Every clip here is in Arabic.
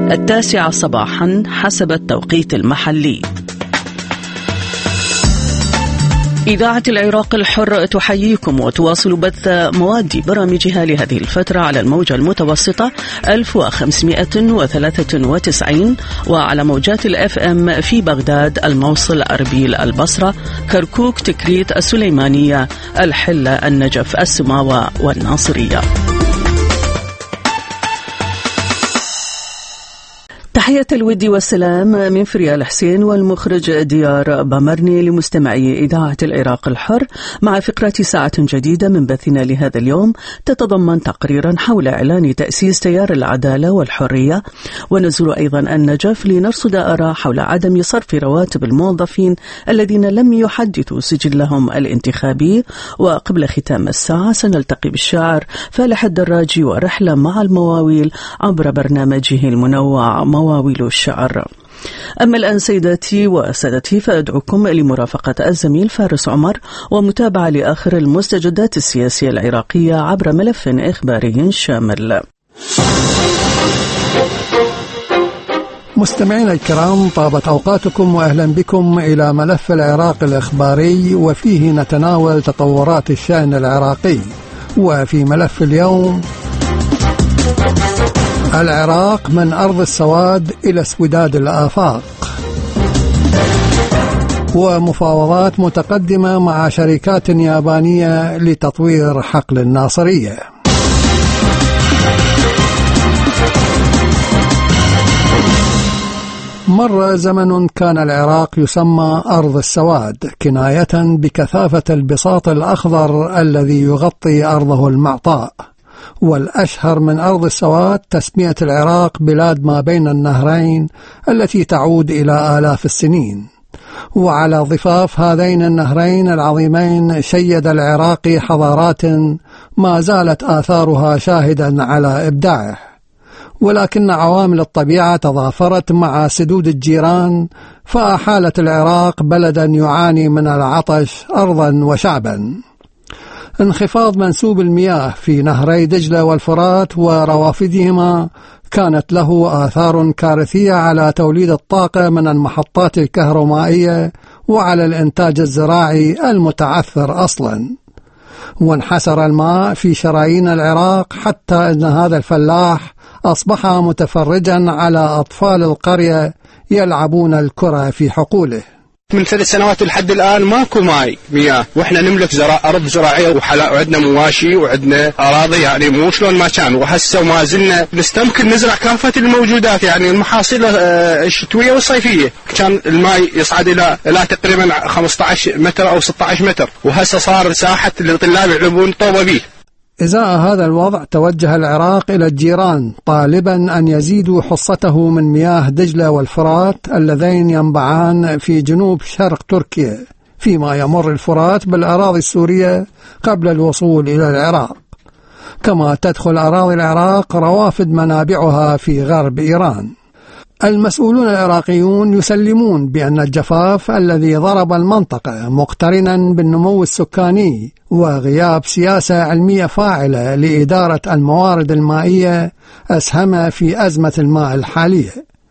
9 صباحا حسب التوقيت المحلي. إذاعة العراق الحر تحييكم وتواصل بث مواد برامجها لهذه الفترة على الموجة المتوسطة 1593 وعلى موجات الFM في بغداد، الموصل، أربيل، البصرة، كركوك، تكريت، السليمانية، الحلة، النجف، السماوة والناصرية. تحية الود والسلام من فريال حسين والمخرج ديار بامرني لمستمعي إذاعة العراق الحر، مع فقرة ساعة جديدة من بثنا لهذا اليوم تتضمن تقريرا حول إعلان تأسيس تيار العدالة والحرية، ونزور أيضا النجف لنرصد آراء حول عدم صرف رواتب الموظفين الذين لم يحدثوا سجلهم الانتخابي. وقبل ختام الساعة سنلتقي بالشاعر فالح الدراجي ورحلة مع المواويل عبر برنامجه المنوع مواويل الشعر. أما الآن سيداتي وسادتي فأدعوكم لمرافقة الزميل فارس عمر ومتابعة لآخر المستجدات السياسية العراقية عبر ملف إخباري شامل. مستمعينا الكرام، طابت أوقاتكم وأهلا بكم إلى ملف العراق الإخباري، وفيه نتناول تطورات الشأن العراقي. وفي ملف اليوم: العراق من أرض السواد إلى اسوداد الآفاق، ومفاوضات متقدمة مع شركات يابانية لتطوير حقل الناصرية. مر زمن كان العراق يسمى أرض السواد كناية بكثافة البساط الأخضر الذي يغطي أرضه المعطاء، والأشهر من أرض السواد تسمية العراق بلاد ما بين النهرين التي تعود إلى آلاف السنين. وعلى ضفاف هذين النهرين العظيمين شيد العراقي حضارات ما زالت آثارها شاهدا على إبداعه، ولكن عوامل الطبيعة تضافرت مع سدود الجيران فأحالت العراق بلدا يعاني من العطش أرضا وشعبا. انخفاض منسوب المياه في نهري دجلة والفرات وروافدهما كانت له آثار كارثية على توليد الطاقة من المحطات الكهرومائية وعلى الإنتاج الزراعي المتعثر أصلا. وانحسر الماء في شرايين العراق حتى أن هذا الفلاح أصبح متفرجا على أطفال القرية يلعبون الكرة في حقوله. من 3 سنوات لحد الآن ماكو مياه، وإحنا نملك أرض زراعية وعندنا مواشي وعندنا أراضي، يعني مو شلون ما كان. وهسه وما زلنا نستمكن نزرع كافة الموجودات، يعني المحاصيل الشتوية والصيفية. كان الماء يصعد إلى تقريبا 15 متر أو 16 متر، وهسه صار ساحة للطلاب يلعبون طوبة به. إزاء هذا الوضع توجه العراق إلى الجيران طالبا أن يزيدوا حصته من مياه دجلة والفرات اللذين ينبعان في جنوب شرق تركيا، فيما يمر الفرات بالأراضي السورية قبل الوصول إلى العراق. كما تدخل أراضي العراق روافد منابعها في غرب إيران. المسؤولون العراقيون يسلمون بأن الجفاف الذي ضرب المنطقة مقترنا بالنمو السكاني وغياب سياسة علمية فاعلة لإدارة الموارد المائية أسهم في أزمة الماء الحالية.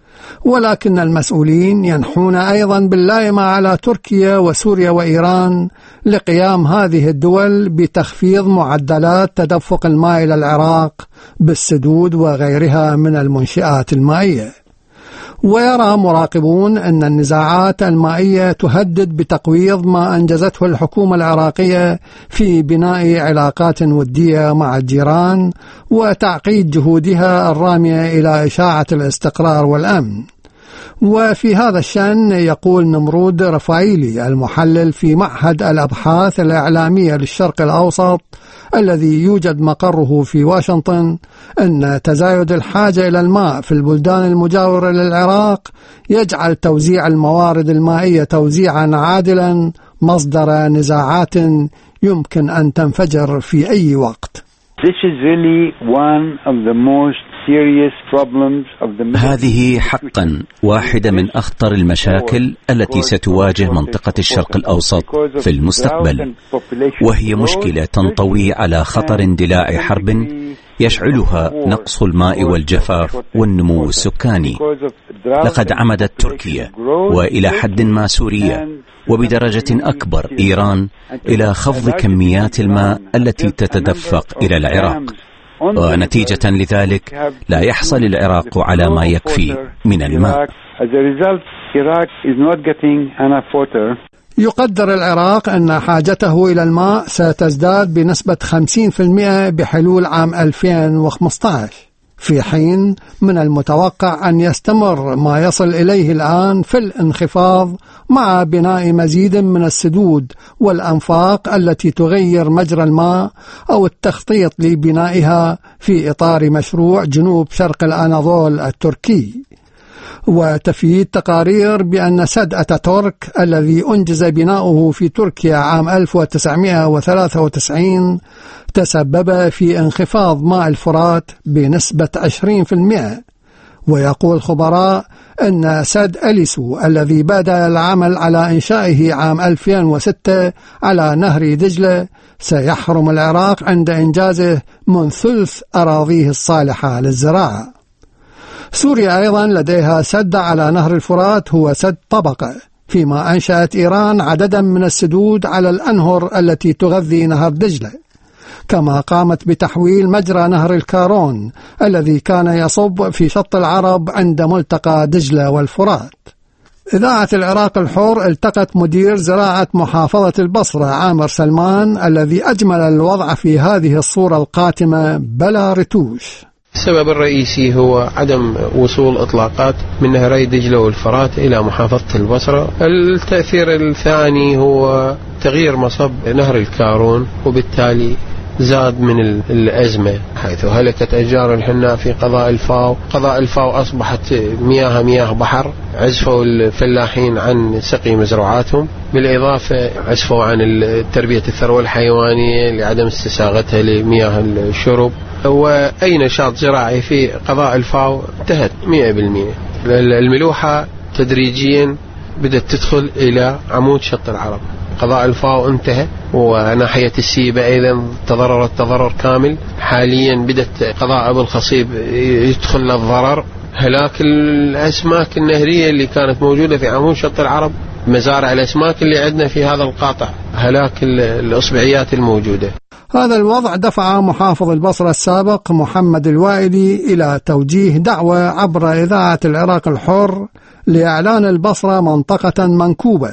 ولكن المسؤولين ينحون أيضا باللائمة على تركيا وسوريا وإيران لقيام هذه الدول بتخفيض معدلات تدفق الماء إلى العراق بالسدود وغيرها من المنشآت المائية. ويرى مراقبون أن النزاعات المائية تهدد بتقويض ما أنجزته الحكومة العراقية في بناء علاقات ودية مع الجيران وتعقيد جهودها الرامية إلى إشاعة الاستقرار والأمن. وفي هذا الشأن يقول نمرود رفايلي المحلل في معهد الأبحاث الإعلامية للشرق الأوسط الذي يوجد مقره في واشنطن أن تزايد الحاجة إلى الماء في البلدان المجاورة للعراق يجعل توزيع الموارد المائية توزيعا عادلا مصدر نزاعات يمكن أن تنفجر في أي وقت. هذه حقا واحدة من أخطر المشاكل التي ستواجه منطقة الشرق الأوسط في المستقبل، وهي مشكلة تنطوي على خطر اندلاع حرب يشعلها نقص الماء والجفاف والنمو السكاني. لقد عمدت تركيا وإلى حد ما سوريا وبدرجة أكبر إيران إلى خفض كميات الماء التي تتدفق إلى العراق، ونتيجة لذلك لا يحصل العراق على ما يكفي من الماء. يقدر العراق أن حاجته إلى الماء ستزداد بنسبة 50% بحلول عام 2015، في حين من المتوقع أن يستمر ما يصل إليه الآن في الانخفاض مع بناء مزيد من السدود والأنفاق التي تغير مجرى الماء أو التخطيط لبنائها في إطار مشروع جنوب شرق الأناضول التركي. وتفيد تقارير بأن سد أتاتورك الذي أنجز بناؤه في تركيا عام 1993 تسبب في انخفاض ماء الفرات بنسبة 20%. ويقول خبراء أن سد أليسو الذي بدأ العمل على إنشائه عام 2006 على نهر دجلة سيحرم العراق عند إنجازه من ثلث أراضيه الصالحة للزراعة. سوريا أيضا لديها سد على نهر الفرات هو سد طبقة، فيما أنشأت إيران عددا من السدود على الأنهر التي تغذي نهر دجلة، كما قامت بتحويل مجرى نهر الكارون الذي كان يصب في شط العرب عند ملتقى دجلة والفرات. إذاعة العراق الحر التقت مدير زراعة محافظة البصرة عامر سلمان الذي أجمل الوضع في هذه الصورة القاتمة بلا رتوش. السبب الرئيسي هو عدم وصول إطلاقات من نهري دجلة والفرات إلى محافظة البصرة. التأثير الثاني هو تغيير مصب نهر الكارون، وبالتالي زاد من الأزمة، حيث هلكت أشجار الحناء في قضاء الفاو. قضاء الفاو أصبحت مياه بحر، عزفوا الفلاحين عن سقي مزروعاتهم، بالإضافة عزفوا عن تربية الثروة الحيوانية لعدم استساغتها لمياه الشرب. وأي نشاط زراعي في قضاء الفاو انتهت 100%. الملوحة تدريجيا بدأت تدخل إلى عمود شط العرب. قضاء الفاو انتهى، وناحية السيبة أيضا تضررت تضرر كامل. حاليا بدأت قضاء أبو الخصيب يدخل للضرر. هلاك الأسماك النهرية اللي كانت موجودة في عمود شط العرب، مزارع الأسماك اللي عندنا في هذا القاطع، هلاك الأصبعيات الموجودة. هذا الوضع دفع محافظ البصرة السابق محمد الوائلي إلى توجيه دعوة عبر إذاعة العراق الحر لإعلان البصرة منطقة منكوبة،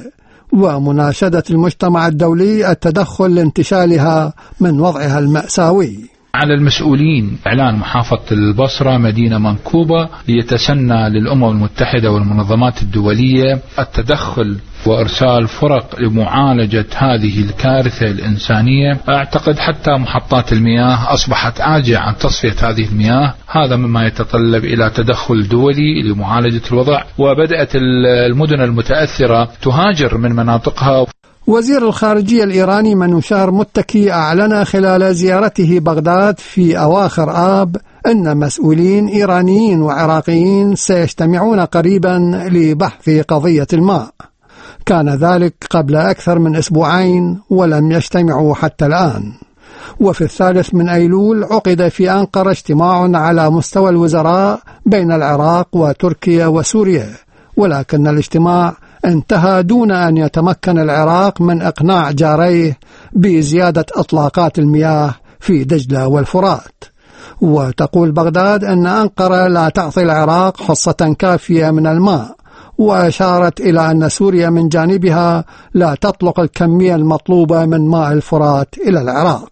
ومناشدة المجتمع الدولي التدخل لانتشالها من وضعها المأساوي. على المسؤولين إعلان محافظة البصرة مدينة منكوبة، ليتسنى للأمم المتحدة والمنظمات الدولية التدخل وإرسال فرق لمعالجة هذه الكارثة الإنسانية. أعتقد حتى محطات المياه أصبحت عاجزة عن تصفية هذه المياه، هذا مما يتطلب إلى تدخل دولي لمعالجة الوضع، وبدأت المدن المتأثرة تهاجر من مناطقها. وزير الخارجية الإيراني منوشار متكي أعلن خلال زيارته بغداد في أواخر آب أن مسؤولين إيرانيين وعراقيين سيجتمعون قريبا لبحث قضية الماء. كان ذلك قبل أكثر من أسبوعين ولم يجتمعوا حتى الآن. وفي 3 من أيلول عقد في أنقرة اجتماع على مستوى الوزراء بين العراق وتركيا وسوريا، ولكن الاجتماع انتهى دون أن يتمكن العراق من إقناع جاريه بزيادة إطلاقات المياه في دجلة والفرات. وتقول بغداد أن أنقرة لا تعطي العراق حصة كافية من الماء، وأشارت إلى أن سوريا من جانبها لا تطلق الكمية المطلوبة من ماء الفرات إلى العراق.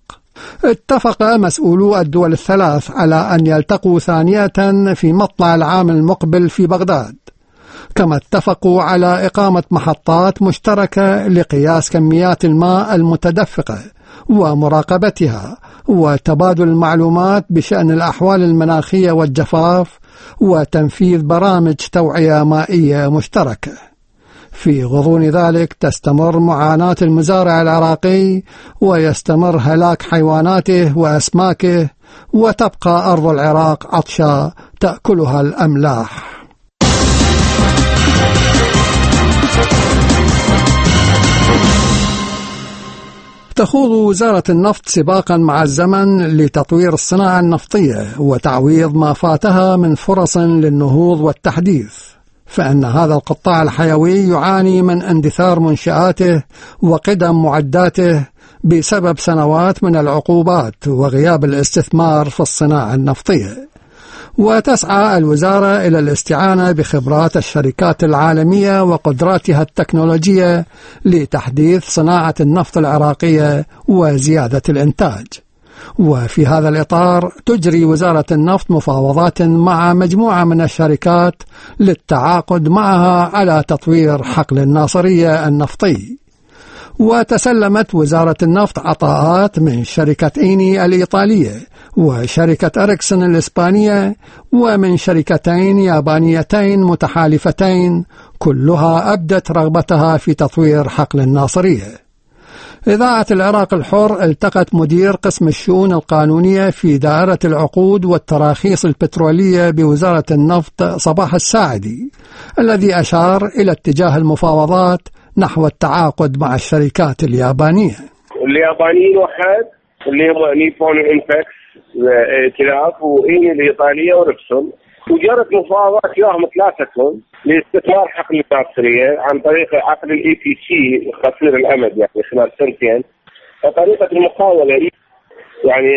اتفق مسؤولو الدول الثلاث على أن يلتقوا ثانية في مطلع العام المقبل في بغداد، كما اتفقوا على إقامة محطات مشتركة لقياس كميات الماء المتدفقة ومراقبتها، وتبادل المعلومات بشأن الأحوال المناخية والجفاف، وتنفيذ برامج توعية مائية مشتركة. في غضون ذلك تستمر معاناة المزارع العراقي، ويستمر هلاك حيواناته وأسماكه، وتبقى أرض العراق عطشة تأكلها الأملاح. تخوض وزارة النفط سباقا مع الزمن لتطوير الصناعة النفطية وتعويض ما فاتها من فرص للنهوض والتحديث، فإن هذا القطاع الحيوي يعاني من اندثار منشآته وقدم معداته بسبب سنوات من العقوبات وغياب الاستثمار في الصناعة النفطية. وتسعى الوزارة إلى الاستعانة بخبرات الشركات العالمية وقدراتها التكنولوجية لتحديث صناعة النفط العراقية وزيادة الإنتاج. وفي هذا الإطار تجري وزارة النفط مفاوضات مع مجموعة من الشركات للتعاقد معها على تطوير حقل الناصرية النفطي. وتسلمت وزارة النفط عطاءات من شركة إيني الإيطالية وشركة أريكسون الإسبانية ومن شركتين يابانيتين متحالفتين، كلها أبدت رغبتها في تطوير حقل الناصرية. إذاعة العراق الحر التقت مدير قسم الشؤون القانونية في دائرة العقود والتراخيص البترولية بوزارة النفط صباح الساعدي، الذي أشار إلى اتجاه المفاوضات نحو التعاقد مع الشركات اليابانية. اليابانيين واحد اللي هم نيبون إمباكس ائتلاف وإيني الإيطالية وريكسون، وجرت مفاوضات وياهم ثلاثتهم لاستثمار حقل الناصرية عن طريق عقد الاي بي سي قصير الامد يعني خلال سنتين. فطريقة المقاولة يعني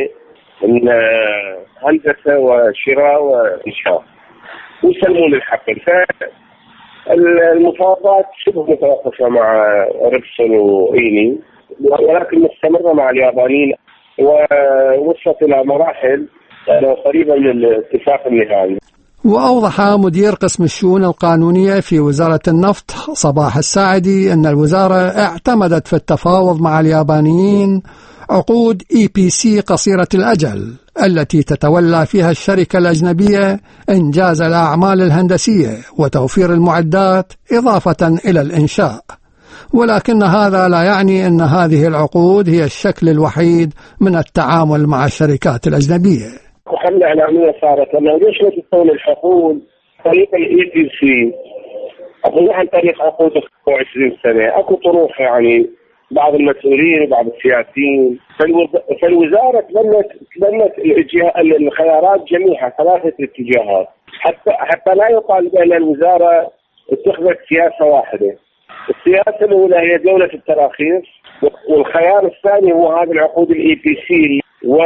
هندسة وشراء وإنشاء ويسلمون الحقل. فالمفاوضات شبه متوقفة مع ريكسون وإيني، ولكن مستمرة مع اليابانيين ووصلت إلى مراحل قريبة من الاتفاق النهائي. وأوضح مدير قسم الشؤون القانونية في وزارة النفط صباح الساعدي أن الوزارة اعتمدت في التفاوض مع اليابانيين عقود EPC قصيرة الأجل التي تتولى فيها الشركة الأجنبية إنجاز الأعمال الهندسية وتوفير المعدات إضافة إلى الإنشاء، ولكن هذا لا يعني أن هذه العقود هي الشكل الوحيد من التعامل مع الشركات الأجنبية. وحملة إعلامية صارت أنه ليش لا تكون الحقول طريق الاي بي سي أقول عن طريق عقود 20 سنة. أكو طروح يعني بعض المسؤولين وبعض السياسيين، فالوزارة تبنت الخيارات جميعها 3 اتجاهات حتى لا يقال بأن الوزارة اتخذت سياسة واحدة. السياسة الأولى هي دولة التراخيص، والخيار الثاني هو هذه العقود الاي بي سي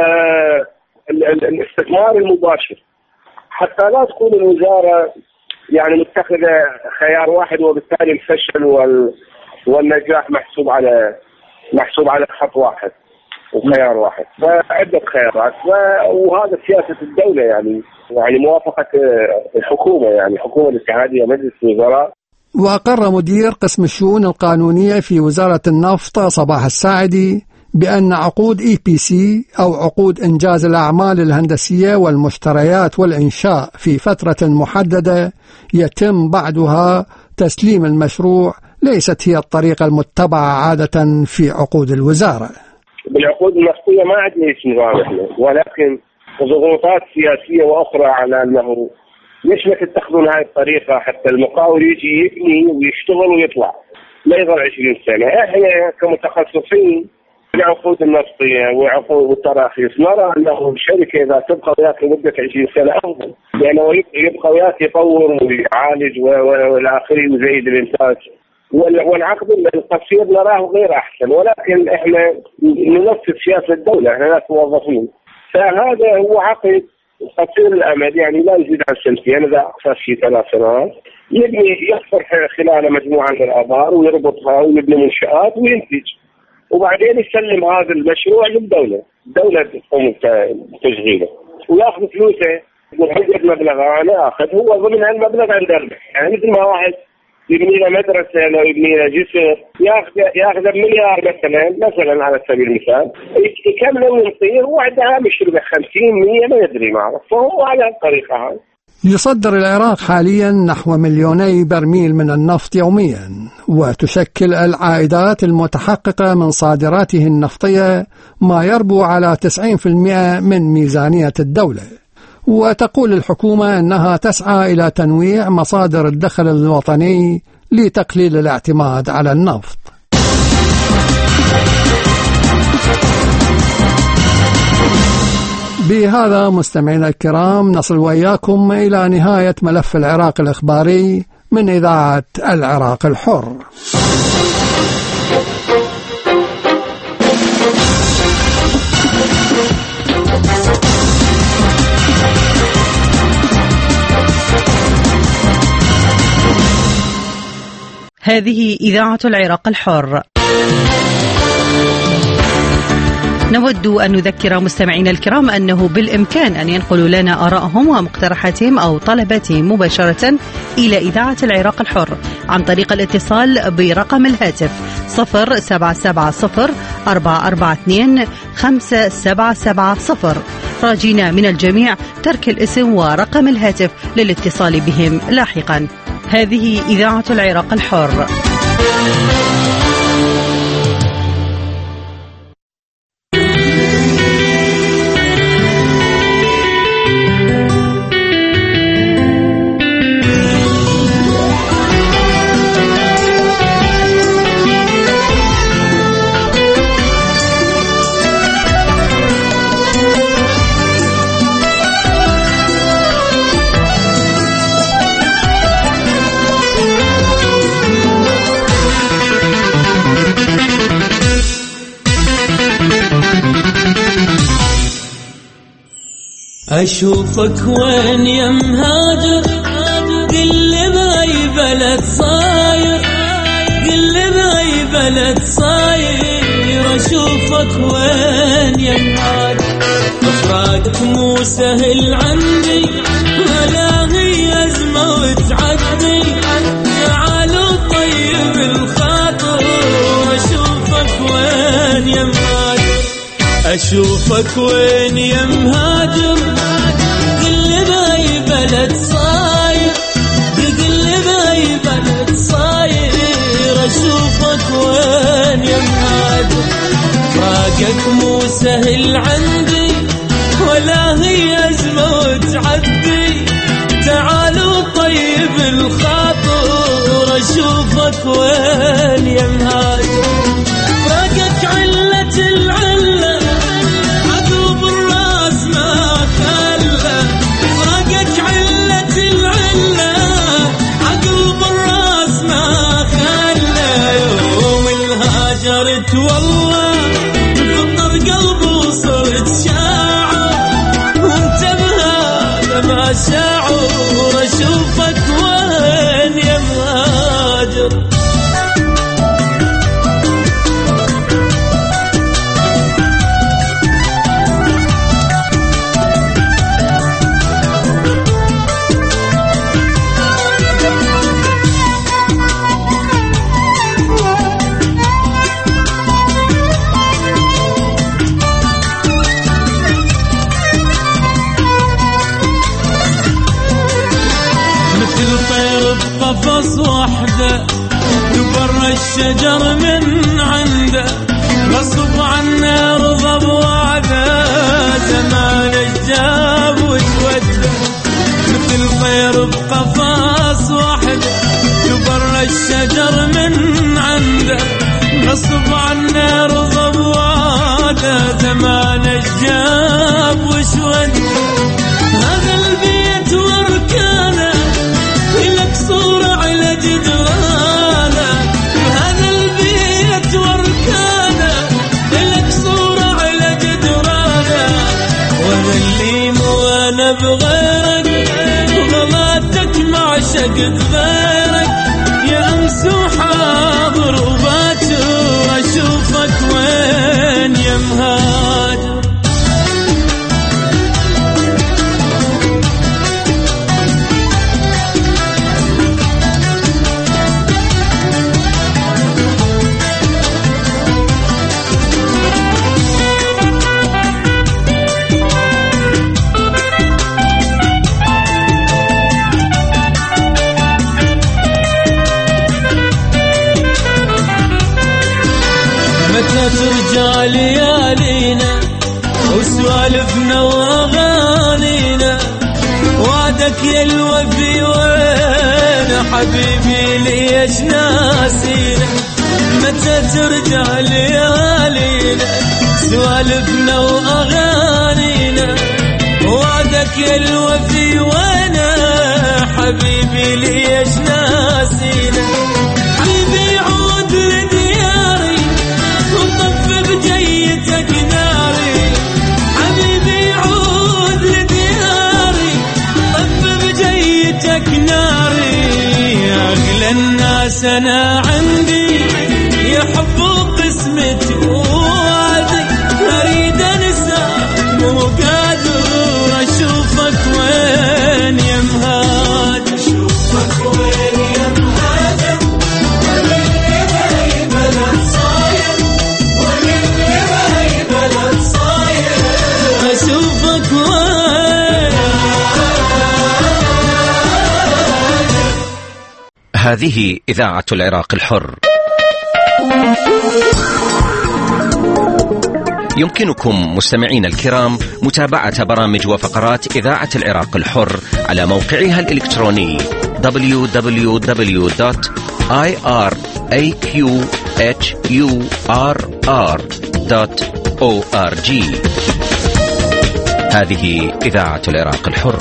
والاستثمار المباشر، حتى لا تكون الوزارة يعني متخذة خيار واحد وبالتالي الفشل والنجاح محسوب على خط واحد وخيار واحد. فعدة خيارات وهذا سياسة الدولة يعني موافقة الحكومة يعني الحكومة الاتحادية مجلس الوزراء. وأقر مدير قسم الشؤون القانونية في وزارة النفط صباح الساعدي بأن عقود EPC أو عقود إنجاز الأعمال الهندسية والمشتريات والإنشاء في فترة محددة يتم بعدها تسليم المشروع ليست هي الطريقة المتبعة عادة في عقود الوزارة. بالعقود النفطية ما عندنا نظام احنا، ولكن ضغوطات سياسية وأخرى على أنه ليش ما تتخذون هاي الطريقة حتى المقاول يجي يبني ويشتغل ويطلع لا يظل 20 سنة. احنا كمتخصصين في العقود النفطية وعقود التراخيص نرى أنه الشركة إذا تبقى وياك لمدة 20 سنة أفضل، لأنه يبقى وياك يطور ويعالج والآخر ويزيد الإنتاج، والعقد القصير نراه غير أحسن. ولكن إحنا ننفذ سياسة الدولة، إحنا ناس موظفين، فهذا هو عقد قصير الأمد يعني لا يزيد عن 2 سنين، إذا أقصى شيء 3 سنوات، يبني يحفر خلال مجموعة من الآبار ويربطها ويبني منشآت وينتج، وبعدين يسلم هذا المشروع للدولة. الدولة تقوم بتشغيله ويأخذ فلوسه وحدد مبلغ أنا أخذ هو ضمن هالمبلغ عند الربح. يعني مثل ما واحد يبني له مدرسة لو يبني له جسر ياخذ $1,000,000 مثلا على سبيل المثال، يكمله وينطيه وعندها مش ربح 50 100 ما يدري ما أعرف. فهو على الطريقة هاي. يصدر العراق حاليا نحو 2,000,000 برميل من النفط يوميا، وتشكل العائدات المتحققة من صادراته النفطية ما يربو على 90% من ميزانية الدولة. وتقول الحكومة أنها تسعى إلى تنويع مصادر الدخل الوطني لتقليل الاعتماد على النفط. بهذا مستمعينا الكرام نصل وإياكم إلى نهاية ملف العراق الإخباري من إذاعة العراق الحر. هذه إذاعة العراق الحر. نود أن نذكر مستمعينا الكرام أنه بالإمكان أن ينقلوا لنا آراءهم ومقترحاتهم أو طلباتهم مباشرة إلى إذاعة العراق الحر عن طريق الاتصال برقم الهاتف 0770-442-570. راجينا من الجميع ترك الاسم ورقم الهاتف للاتصال بهم لاحقا. هذه إذاعة العراق الحر. أشوفك وين يا مهاجر، قل بأي بلد صاير، قل بأي بلد صاير. أشوفك وين يا مهاجر، فراقك مو سهل عندي ولا هي أزمة وتعدي. تعالوا طيب الخاطر، أشوفك وين يا مهاجر، أشوفك وين يا مهاجر، قل بأي بلد صاير، قل بأي بلد صاير. أشوفك وين يا مهاجر، فراقك مو سهل عندي ولا هي أزمة وتعدي. تعالوا طيب الخاطر، أشوفك وين يا مهاجر. فراقك علة العلة، عقب الراس ما خلى. فراقك علة العلة، عقب الراس ما خلى. يوم الهاجرت والله فطر قلبي وصرت شاعر، وانت بهذا ما شاعر. أشوفك وين يا مهاجر. قفص وحده تبر الشجر من عنده، غصب عنا رضى بوعده. زمان الجاب وتوده، مثل طير بقفص وحده تبر الشجر من عنده، غصب عنا رضى بوعده. زمان الجاب وشوده، هذا البيت واركانه لك صورة على جدرانه. هذا البيت واركانه لك صورة على جدرانه. وانا اللي مو انا بغيرك، وغلاتك مع شقد غيرك. يا امس وحاضر وباكر، اشوفك وين يا مهاجر. ترجع ليالينا وسوالفنا واغانينا، وعدك يا الوفي وين حبيبي ليش ناسينا. متى ترجع ليالينا سوالفنا واغانينا، وعدك يا الوفي وانا حبيبي ليش ناسينا. حبيبي عود لدياري وطف بجيتك ناري. حبيبي عود لدياري طف بجيتك ناري. أغلى الناس أنا عندي يحبوا قسمتي ووعدي. أريد أنسى مو قادر أشوفك وين يا مهاجر. أشوفك وين يا مهاجر. وللي بهي بلد صاير. وللي بهي بلد صاير. أشوفك وين. هذه إذاعة العراق الحر. يمكنكم مستمعين الكرام متابعة برامج وفقرات إذاعة العراق الحر على موقعها الإلكتروني www.iraqhurr.org. هذه إذاعة العراق الحر.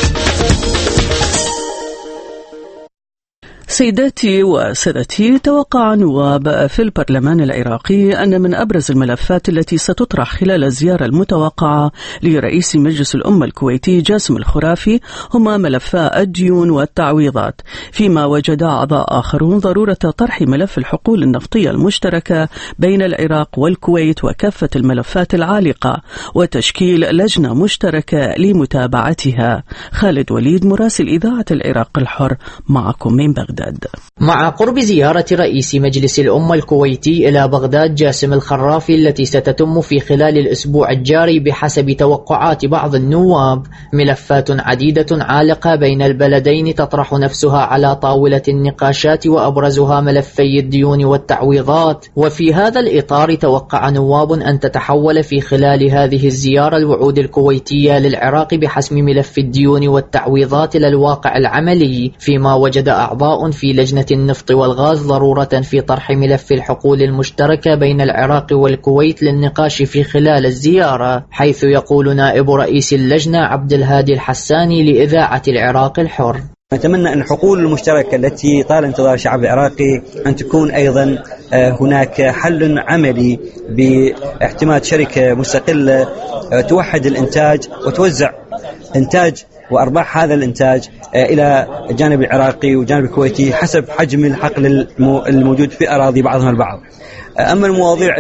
سيداتي وسادتي، توقع نواب في البرلمان العراقي أن من أبرز الملفات التي ستطرح خلال الزيارة المتوقعة لرئيس مجلس الأمة الكويتي جاسم الخرافي هما ملفا الديون والتعويضات، فيما وجد أعضاء آخرون ضرورة طرح ملف الحقول النفطية المشتركة بين العراق والكويت وكافة الملفات العالقة وتشكيل لجنة مشتركة لمتابعتها. خالد وليد مراسل إذاعة العراق الحر معكم من بغداد. مع قرب زيارة رئيس مجلس الأمة الكويتي إلى بغداد جاسم الخرافي التي ستتم في خلال الأسبوع الجاري بحسب توقعات بعض النواب، ملفات عديدة عالقة بين البلدين تطرح نفسها على طاولة النقاشات، وأبرزها ملفي الديون والتعويضات. وفي هذا الإطار توقع نواب أن تتحول في خلال هذه الزيارة الوعود الكويتية للعراق بحسم ملف الديون والتعويضات إلى الواقع العملي، فيما وجد أعضاء في لجنة النفط والغاز ضرورة في طرح ملف الحقول المشتركة بين العراق والكويت للنقاش في خلال الزيارة، حيث يقول نائب رئيس اللجنة عبد الهادي الحساني لإذاعة العراق الحر: نتمنى أن الحقول المشتركة التي طال انتظار الشعب العراقي أن تكون أيضا هناك حل عملي باعتماد شركة مستقلة توحد الإنتاج وتوزع إنتاج وأرباح هذا الإنتاج إلى الجانب العراقي والجانب الكويتي حسب حجم الحقل الموجود في أراضي بعضها البعض. أما المواضيع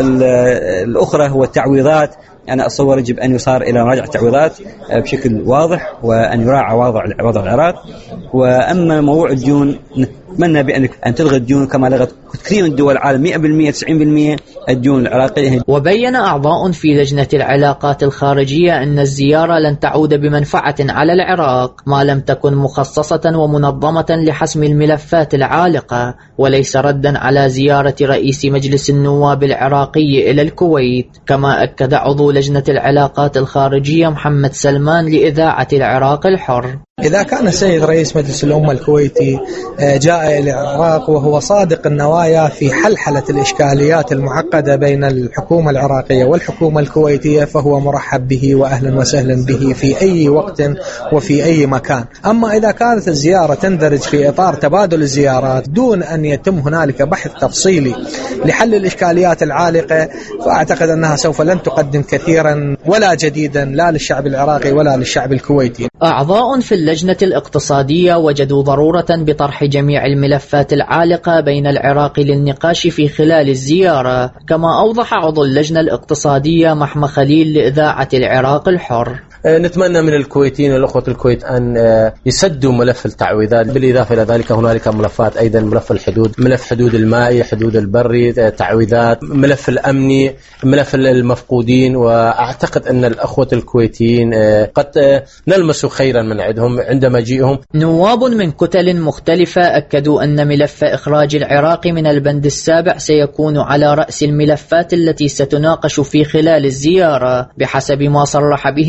الأخرى هو التعويضات، أنا أتصور يجب أن يصار إلى مراجعة التعويضات بشكل واضح وأن يراعى وضع العراق. وأما موضوع الديون نتمنى بأن تلغي الديون كما لغت كثير من دول العالم 100% 90% الديون العراقية. وبين أعضاء في لجنة العلاقات الخارجية أن الزيارة لن تعود بمنفعة على العراق ما لم تكن مخصصة ومنظمة لحسم الملفات العالقة، وليس ردا على زيارة رئيس مجلس النواب العراقي إلى الكويت. كما أكد عضو لجنة العلاقات الخارجية محمد سلمان لإذاعة العراق الحر: إذا كان السيد رئيس مجلس الأمة الكويتي جاء إلى العراق وهو صادق النوايا في حلحلة الإشكاليات المعقدة بين الحكومة العراقية والحكومة الكويتية فهو مرحب به وأهلا وسهلا به في أي وقت وفي أي مكان. أما إذا كانت الزيارة تندرج في إطار تبادل الزيارات دون أن يتم هنالك بحث تفصيلي لحل الإشكاليات العالقة، فأعتقد أنها سوف لن تقدم كثيرا ولا جديدا لا للشعب العراقي ولا للشعب الكويتي. أعضاء في اللجنة الاقتصادية وجدوا ضرورة بطرح جميع الملفات العالقة بين العراق للنقاش في خلال الزيارة، كما أوضح عضو اللجنة الاقتصادية محمد خليل لإذاعة العراق الحر: نتمنى من الكويتيين والأخوة الكويت أن يسدوا ملف التعويضات. بالإضافة إلى ذلك هنالك ملفات أيضا، ملف الحدود، ملف حدود المائي، حدود البري، تعويضات، ملف الأمني، ملف المفقودين. وأعتقد أن الأخوة الكويتيين قد نلمسوا خيرا من عندهم عند مجيئهم. نواب من كتل مختلفة أكدوا أن ملف إخراج العراق من البند السابع سيكون على رأس الملفات التي ستناقش في خلال الزيارة، بحسب ما صرح به النائب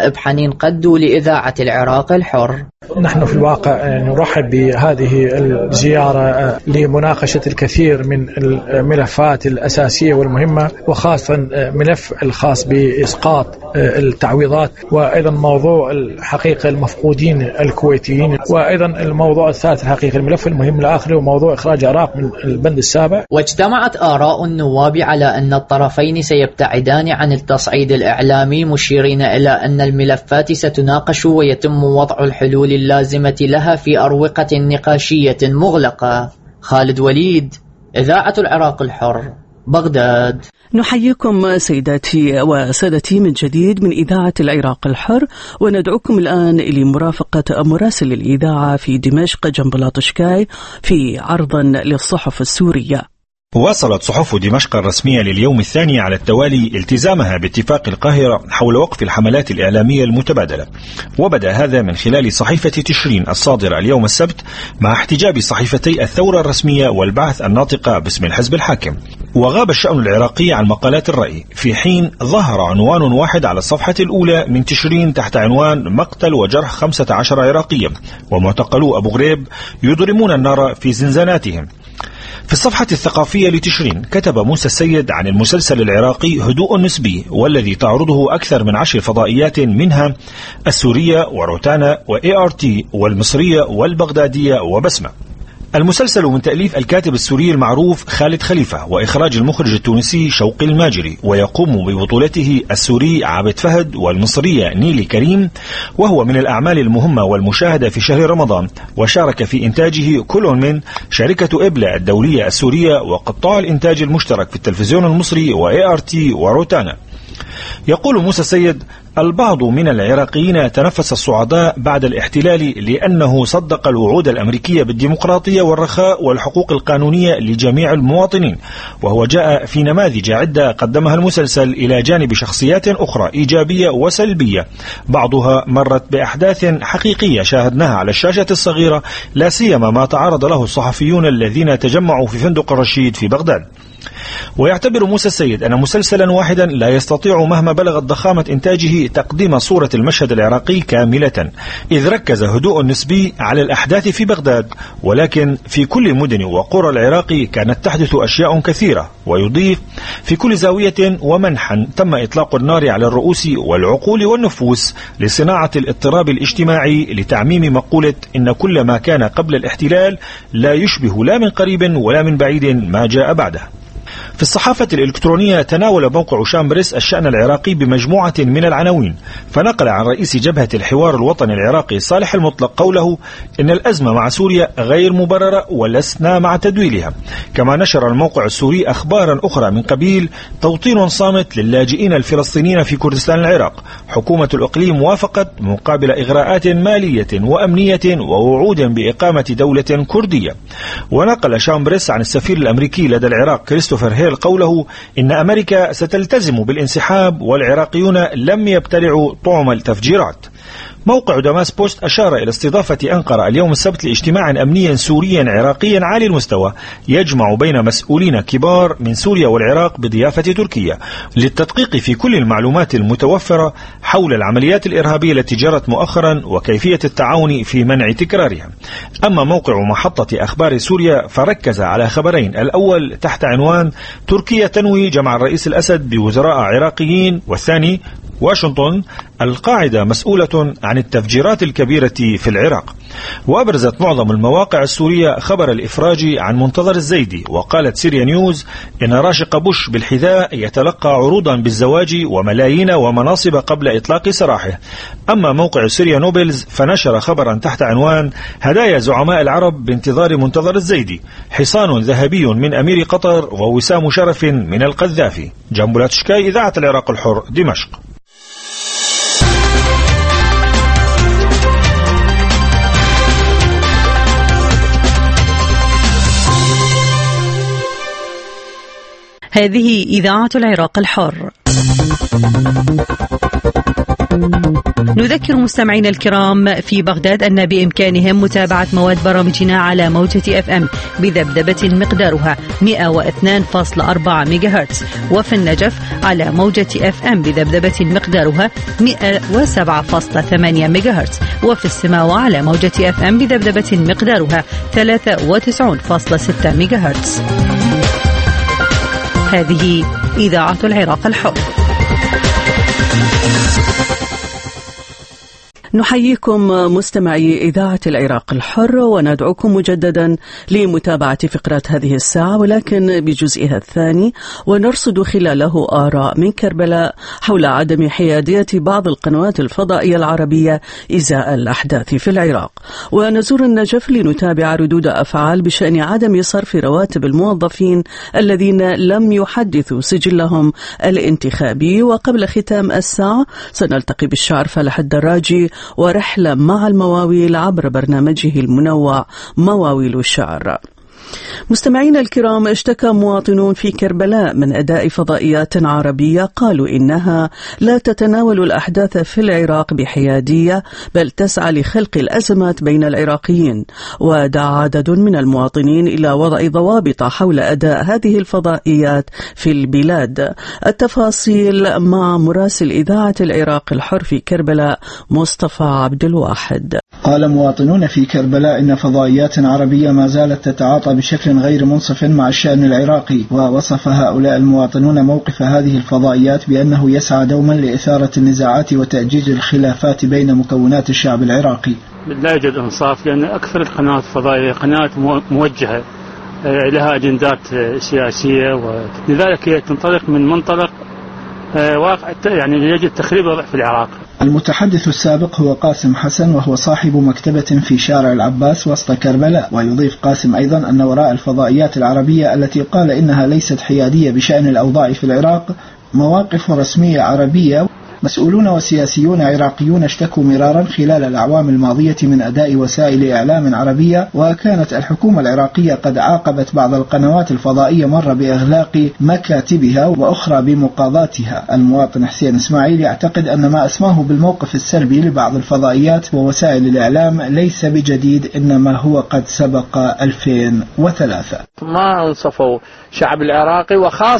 النائب حنين قدو لإذاعة العراق الحر. نحن في الواقع نرحب بهذه الزيارة لمناقشة الكثير من الملفات الأساسية والمهمة، وخاصة ملف الخاص بإسقاط التعويضات، وأيضا موضوع الحقيقة المفقودين الكويتيين، وأيضا الموضوع الثالث الحقيقة الملف المهم الآخر وموضوع إخراج العراق من البند السابع. واجتمعت آراء النواب على أن الطرفين سيبتعدان عن التصعيد الإعلامي، مشيرين إلى أن الملفات ستناقش ويتم وضع الحلول اللازمة لها في أروقة نقاشية مغلقة. خالد وليد، إذاعة العراق الحر، بغداد. نحييكم سيداتي وسادتي من جديد من إذاعة العراق الحر، وندعوكم الآن لمرافقة مراسل الإذاعة في دمشق جنب شكاي في عرض للصحف السورية. واصلت صحف دمشق الرسمية لليوم الثاني على التوالي التزامها باتفاق القاهرة حول وقف الحملات الإعلامية المتبادلة، وبدأ هذا من خلال صحيفة تشرين الصادرة اليوم السبت مع احتجاب صحيفتي الثورة الرسمية والبعث الناطقة باسم الحزب الحاكم. وغاب الشأن العراقي عن مقالات الرأي، في حين ظهر عنوان واحد على الصفحة الأولى من تشرين تحت عنوان مقتل وجرح 15 عراقيا، ومعتقلو أبو غريب يضرمون النار في زنزاناتهم. في الصفحة الثقافية لتشرين كتب موسى السيد عن المسلسل العراقي هدوء نسبي، والذي تعرضه أكثر من 10 فضائيات، منها السورية وروتانا وART والمصرية والبغدادية وبسمة. المسلسل من تأليف الكاتب السوري المعروف خالد خليفة وإخراج المخرج التونسي شوقي الماجري، ويقوم ببطولته السوري عابد فهد والمصرية نيلي كريم، وهو من الأعمال المهمة والمشاهدة في شهر رمضان، وشارك في إنتاجه كل من شركة إبلا الدولية السورية وقطاع الإنتاج المشترك في التلفزيون المصري وART وروتانا. يقول موسى السيد: البعض من العراقيين تنفس الصعداء بعد الاحتلال لأنه صدق الوعود الأمريكية بالديمقراطية والرخاء والحقوق القانونية لجميع المواطنين، وهو جاء في نماذج عدة قدمها المسلسل إلى جانب شخصيات أخرى إيجابية وسلبية، بعضها مرت بأحداث حقيقية شاهدناها على الشاشة الصغيرة، لا سيما ما تعرض له الصحفيون الذين تجمعوا في فندق الرشيد في بغداد. ويعتبر موسى السيد أن مسلسلا واحدا لا يستطيع مهما بلغت ضخامة إنتاجه تقديم صورة المشهد العراقي كاملة، إذ ركز هدوء نسبي على الأحداث في بغداد، ولكن في كل مدن وقرى العراق كانت تحدث أشياء كثيرة. ويضيف: في كل زاوية ومنحى تم إطلاق النار على الرؤوس والعقول والنفوس لصناعة الاضطراب الاجتماعي، لتعميم مقولة إن كل ما كان قبل الاحتلال لا يشبه لا من قريب ولا من بعيد ما جاء بعده. في الصحافة الإلكترونية تناول موقع شامبرس الشأن العراقي بمجموعة من العناوين، فنقل عن رئيس جبهة الحوار الوطني العراقي صالح المطلق قوله: إن الأزمة مع سوريا غير مبررة ولسنا مع تدويلها. كما نشر الموقع السوري أخبارا أخرى من قبيل: توطين صامت للاجئين الفلسطينيين في كردستان العراق، حكومة الإقليم وافقت مقابل إغراءات مالية وأمنية ووعود بإقامة دولة كردية. ونقل شامبرس عن السفير الأمريكي لدى العراق كريستوفر هيل قوله: إن أمريكا ستلتزم بالانسحاب والعراقيون لم يبتلعوا طعم التفجيرات. موقع دماس بوست أشار إلى استضافة أنقرة اليوم السبت لاجتماع أمني سوري عراقي عالي المستوى يجمع بين مسؤولين كبار من سوريا والعراق بضيافة تركيا، للتدقيق في كل المعلومات المتوفرة حول العمليات الإرهابية التي جرت مؤخرا وكيفية التعاون في منع تكرارها. أما موقع محطة أخبار سوريا فركز على خبرين: الأول تحت عنوان تركيا تنوي جمع الرئيس الأسد بوزراء عراقيين، والثاني واشنطن القاعدة مسؤولة عن التفجيرات الكبيرة في العراق. وأبرزت معظم المواقع السورية خبر الإفراج عن منتظر الزيدي، وقالت سيريا نيوز إن راشق بوش بالحذاء يتلقى عروضا بالزواج وملايين ومناصب قبل إطلاق سراحه. أما موقع سيريا نوبلز فنشر خبرا تحت عنوان هدايا زعماء العرب بانتظار منتظر الزيدي، حصان ذهبي من أمير قطر ووسام شرف من القذافي. جنب شكاي، إذاعة العراق الحر، دمشق. هذه إذاعة العراق الحر. نذكر مستمعينا الكرام في بغداد أن بإمكانهم متابعة مواد برامجنا على موجة FM بذبذبة مقدارها 102.4 ميجاهرتز، وفي النجف على موجة FM بذبذبة مقدارها 107.8 ميجاهرتز، وفي السماوة على موجة FM بذبذبة مقدارها 93.6 ميجاهرتز. هذه إذاعة العراق الحر. نحييكم مستمعي إذاعة العراق الحر وندعوكم مجددا لمتابعة فقرات هذه الساعة، ولكن بجزئها الثاني، ونرصد خلاله آراء من كربلاء حول عدم حيادية بعض القنوات الفضائية العربية إزاء الأحداث في العراق، ونزور النجف لنتابع ردود أفعال بشأن عدم صرف رواتب الموظفين الذين لم يحدثوا سجلهم الانتخابي. وقبل ختام الساعة سنلتقي بالشاعر فالح الدراجي ورحلة مع المواويل عبر برنامجه المنوع مواويل الشعر. مستمعينا الكرام، اشتكى مواطنون في كربلاء من أداء فضائيات عربية قالوا إنها لا تتناول الأحداث في العراق بحيادية، بل تسعى لخلق الأزمات بين العراقيين. ودعا عدد من المواطنين إلى وضع ضوابط حول أداء هذه الفضائيات في البلاد. التفاصيل مع مراسل إذاعة العراق الحر في كربلاء مصطفى عبد الواحد. قال مواطنون في كربلاء إن فضائيات عربية ما زالت تتعاطى بشكل غير منصف مع الشأن العراقي، ووصف هؤلاء المواطنون موقف هذه الفضائيات بأنه يسعى دوما لإثارة النزاعات وتأجيج الخلافات بين مكونات الشعب العراقي. لا يوجد إنصاف، لأن أكثر القنوات الفضائية قنوات موجهة لها أجندات سياسية، ولذلك هي تنطلق من منطلق واقع، يعني يجب تخريب الوضع في العراق. المتحدث السابق هو قاسم حسن، وهو صاحب مكتبة في شارع العباس وسط كربلاء. ويضيف قاسم أيضا أن وراء الفضائيات العربية التي قال إنها ليست حيادية بشأن الأوضاع في العراق مواقف رسمية عربية. مسؤولون وسياسيون عراقيون اشتكوا مرارا خلال الأعوام الماضية من أداء وسائل إعلام عربية، وكانت الحكومة العراقية قد عاقبت بعض القنوات الفضائية مرة بإغلاق مكاتبها وأخرى بمقاضاتها. المواطن حسين إسماعيل يعتقد أن ما أسماه بالموقف السلبي لبعض الفضائيات ووسائل الإعلام ليس بجديد، إنما هو قد سبق 2003. ما انصفوا شعب العراقي،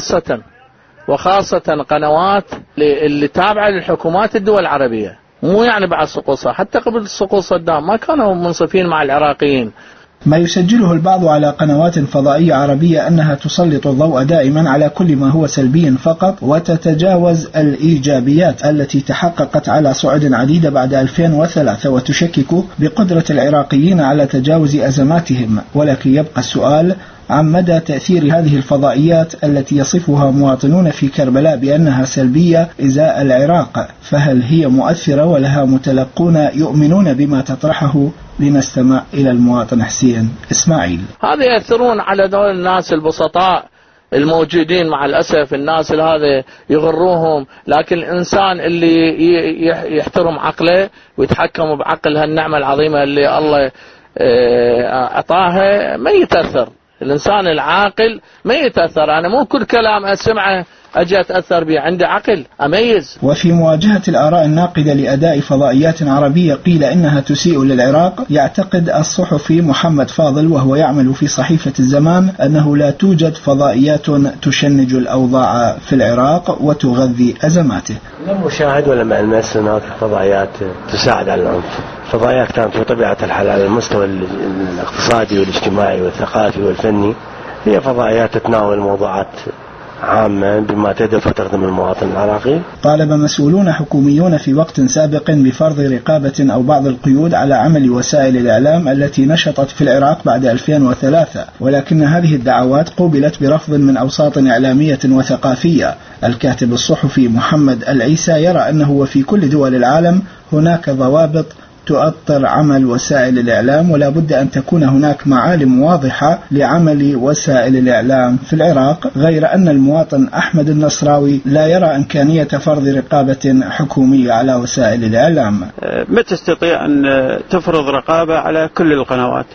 وخاصة قنوات اللي تابعة للحكومات الدول العربية، مو يعني بعد سقوط، حتى قبل سقوط صدام ما كانوا منصفين مع العراقيين. ما يسجله البعض على قنوات فضائية عربية أنها تسلط الضوء دائما على كل ما هو سلبي فقط، وتتجاوز الإيجابيات التي تحققت على صعد عديدة بعد 2003، وتشكك بقدرة العراقيين على تجاوز أزماتهم. ولكن يبقى السؤال عن مدى تأثير هذه الفضائيات التي يصفها مواطنون في كربلاء بأنها سلبية إزاء العراق، فهل هي مؤثرة ولها متلقون يؤمنون بما تطرحه؟ لنستمع إلى المواطن حسين إسماعيل. هذا يأثرون على دول الناس البسطاء الموجودين، مع الأسف الناس هذا يغروهم، لكن الإنسان اللي يحترم عقله ويتحكم بعقل هالنعمة العظيمة اللي الله أعطاها ما يتأثر. الإنسان العاقل ما يتأثر. أنا مو كل كلام أسمعه أجي أتأثر به، عندي عقل أميز. وفي مواجهة الآراء الناقدة لأداء فضائيات عربية قيل إنها تسيء للعراق، يعتقد الصحفي محمد فاضل وهو يعمل في صحيفة الزمان أنه لا توجد فضائيات تشنج الأوضاع في العراق وتغذي أزماته. لم أشاهد ولا ألمس هناك فضائيات تساعد على العنف. فضائيات كانت بطبيعة الحال على المستوى الاقتصادي والاجتماعي والثقافي والفني، هي فضائيات تتناول موضوعات عامة بما تهدف وتخدم المواطن العراقي. طالب مسؤولون حكوميون في وقت سابق بفرض رقابة أو بعض القيود على عمل وسائل الإعلام التي نشطت في العراق بعد 2003، ولكن هذه الدعوات قوبلت برفض من أوساط إعلامية وثقافية. الكاتب الصحفي محمد العيسى يرى أنه وفي كل دول العالم هناك ضوابط تؤطر عمل وسائل الإعلام، ولا بد أن تكون هناك معالم واضحة لعمل وسائل الإعلام في العراق، غير أن المواطن أحمد النصراوي لا يرى إمكانية فرض رقابة حكومية على وسائل الإعلام. ما تستطيع أن تفرض رقابة على كل القنوات،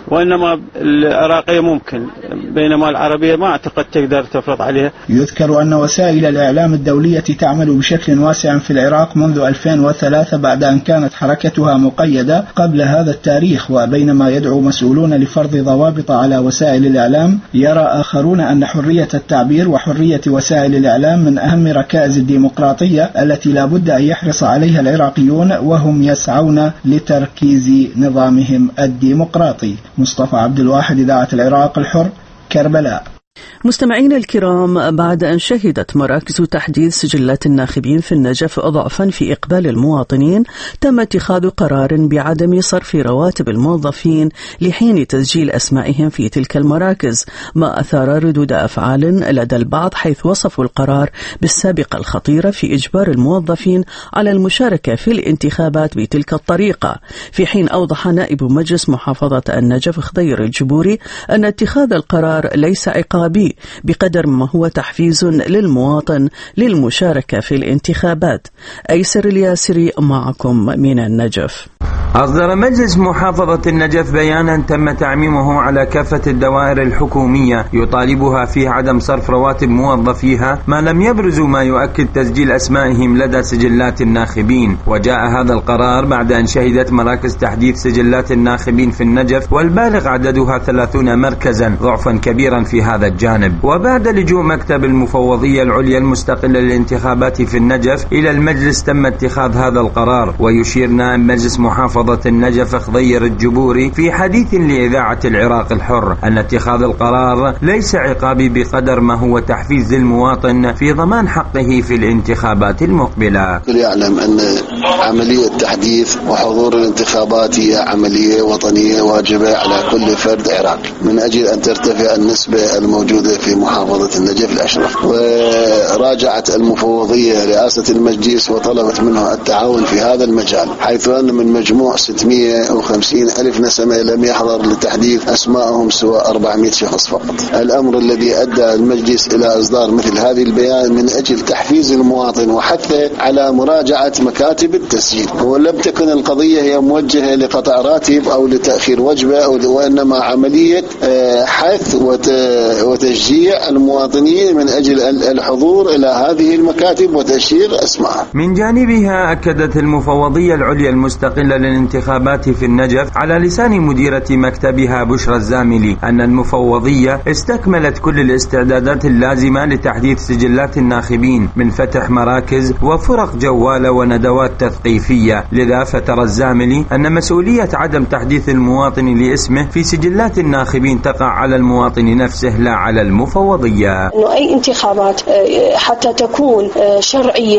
وإنما العراقية ممكن، بينما العربية ما أعتقد تقدر تفرض عليها. يذكر أن وسائل الإعلام الدولية تعمل بشكل واسع في العراق منذ 2003 بعد أن كانت حركتها مقيدة قبل هذا التاريخ، وبينما يدعو مسؤولون لفرض ضوابط على وسائل الإعلام، يرى آخرون أن حرية التعبير وحرية وسائل الإعلام من أهم ركائز الديمقراطية التي لا بد أن يحرص عليها العراقيون وهم يسعون لتركيز نظامهم الديمقراطي. مصطفى عبد الواحد، إذاعة العراق الحر، كربلاء. مستمعينا الكرام، بعد أن شهدت مراكز تحديث سجلات الناخبين في النجف ضعفا في إقبال المواطنين، تم اتخاذ قرار بعدم صرف رواتب الموظفين لحين تسجيل أسمائهم في تلك المراكز، ما أثار ردود أفعال لدى البعض، حيث وصفوا القرار بالسابقة الخطيرة في إجبار الموظفين على المشاركة في الانتخابات بتلك الطريقة، في حين أوضح نائب مجلس محافظة النجف خضير الجبوري أن اتخاذ القرار ليس عقابي بقدر ما هو تحفيز للمواطن للمشاركة في الانتخابات. أيسر الياسري معكم من النجف. أصدر مجلس محافظة النجف بيانا تم تعميمه على كافة الدوائر الحكومية يطالبها فيه عدم صرف رواتب موظفيها ما لم يبرزوا ما يؤكد تسجيل أسمائهم لدى سجلات الناخبين. وجاء هذا القرار بعد أن شهدت مراكز تحديث سجلات الناخبين في النجف والبالغ عددها 30 مركزا ضعفا كبيرا في هذا الجانب، وبعد لجوء مكتب المفوضية العليا المستقلة للانتخابات في النجف إلى المجلس تم اتخاذ هذا القرار. ويشير نائب مجلس محافظة النجف خضير الجبوري في حديث لإذاعة العراق الحر أن اتخاذ القرار ليس عقابي بقدر ما هو تحفيز للمواطن في ضمان حقه في الانتخابات المقبلة. يعلم أن عملية تحديث وحضور الانتخابات هي عملية وطنية واجبة على كل فرد عراقي من أجل أن ترتفع النسبة الموجودة في محافظة النجف الأشرف. وراجعت المفوضية رئاسة المجلس وطلبت منه التعاون في هذا المجال، حيث أن من مجموع 650 ألف نسمة لم يحضر لتحديث أسمائهم سوى 400 شخص فقط. الأمر الذي أدى المجلس إلى إصدار مثل هذه البيان من أجل تحفيز المواطن وحثه على مراجعة مكاتب التسجيل. ولم تكن القضية هي موجهة لقطع راتب أو لتأخير وجبة، وإنما عملية حث وتشجيع المواطنين من أجل الحضور إلى هذه المكاتب وتشيير أسمائهم. من جانبها أكدت المفوضية العليا المستقلة للانتخابات في النجف على لسان مديرة مكتبها بشرى الزاملي أن المفوضية استكملت كل الاستعدادات اللازمة لتحديث سجلات الناخبين من فتح مراكز وفرق جوالة وندوات تثقيفية. لذا فترى الزاملي أن مسؤولية عدم تحديث المواطن لاسمه في سجلات الناخبين تقع على المواطن نفسه لا على المفوضية. إنه أي انتخابات حتى تكون شرعية